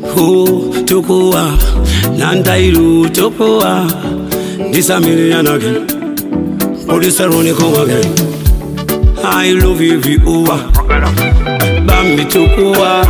Tokoa, Nantairu, Tokoa, this a million again. Producer Ronnie come again. I love you, Bambi Tokoa.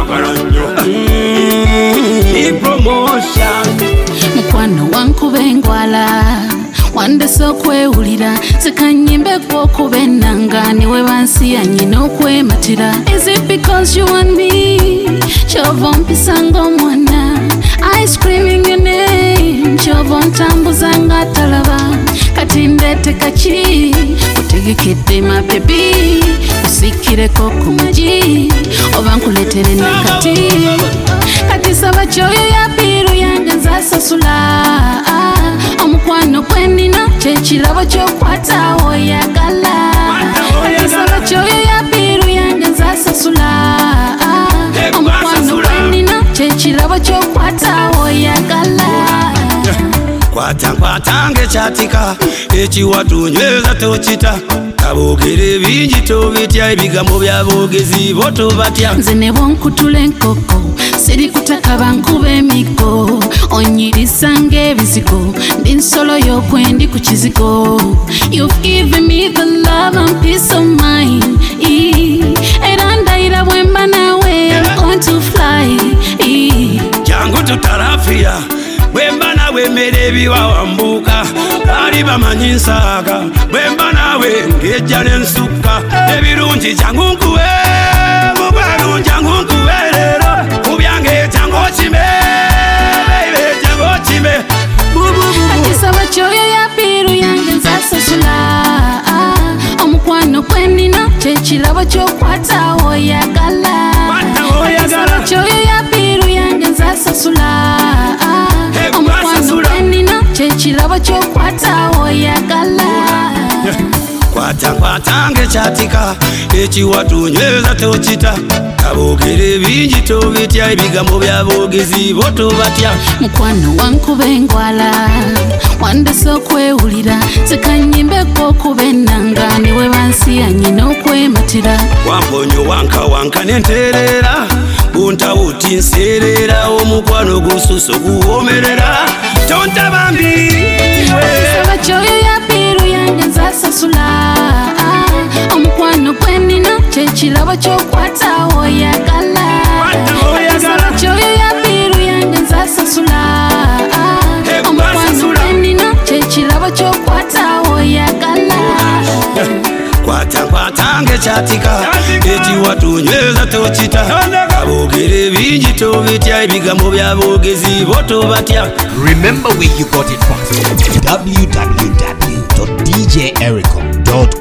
Promotion. Mukwano wankubengwala wande sokwewulira sekanyimbe kw'okubenanga niwe bansi yanyina okwematira. Is it because you want me? Kyova ompisanga omwana I screaming your name. Kyova ontambuza nga talaba kati ndete kaki otegekedde my baby usikireko ku magi oba nkuletere nakati kati saba kyoyo ya biru yange nzasasula omukwano gwenina kyekirabo kyokwata oyagala kati saba kyoyo ya biru yange nzasasula omukwano gwenina kyekirabo kyokwata oyagala Kwata ngekyatika ekiwatunyweza tokita aboogere bingi tobitya ebigambo by'aboogezi bo tobatya. Nze ne bwonkutula enkoko siri kutaka bankuba emiko onyirisa ng'ebizigo ndi nsolo y'okwendi ku kizigo. You've given me the love and peace of mind era ndayira bwe mba nawe I'm going to fly. Jangu tutarafiya bwemba nawe mmere ebiwawambuka bali bamanyi nsaaga bwemba nawe ngejja n'ensukka ebirungi jangu nkuwe mubalungi jangu nkuwe leero ku byange jangu okime jangu okime akisaba kyoyo ya biru yange nzasasula omukwano gwenina kyekirabo kyokwata oyagala akisaba kyoyo ya biru yange nzasasula omukwano gwenina kyekirabo kyokwata oyagala. Kwata ngekyatika ekiwatunyweza tokita aboogere bingi tobitya ebigambo by'aboogezi bo tobatya. Mukwano wankuba engwala wandese okwewulira sekanyimbe kw'okubenanga niwe bansi yanyina okwematira. Wamponyo wanka nentereera buntawuti nseerera omukwano gususo guwomerera tontabambi saba kyoyo ya biru yange nzasasula omukwano gwenina kyekirabo kyokwata oyagala saba kyoyo ya biru yange nzasasula omukwano gwenina kyekirabo kyokwata oyagala. Kwata ngekyatika ekiwatunyweza tokita aboogere bingi tobitya ebigambo by'aboogezi bo tobatya. Remember where you got it from. www.djericom.com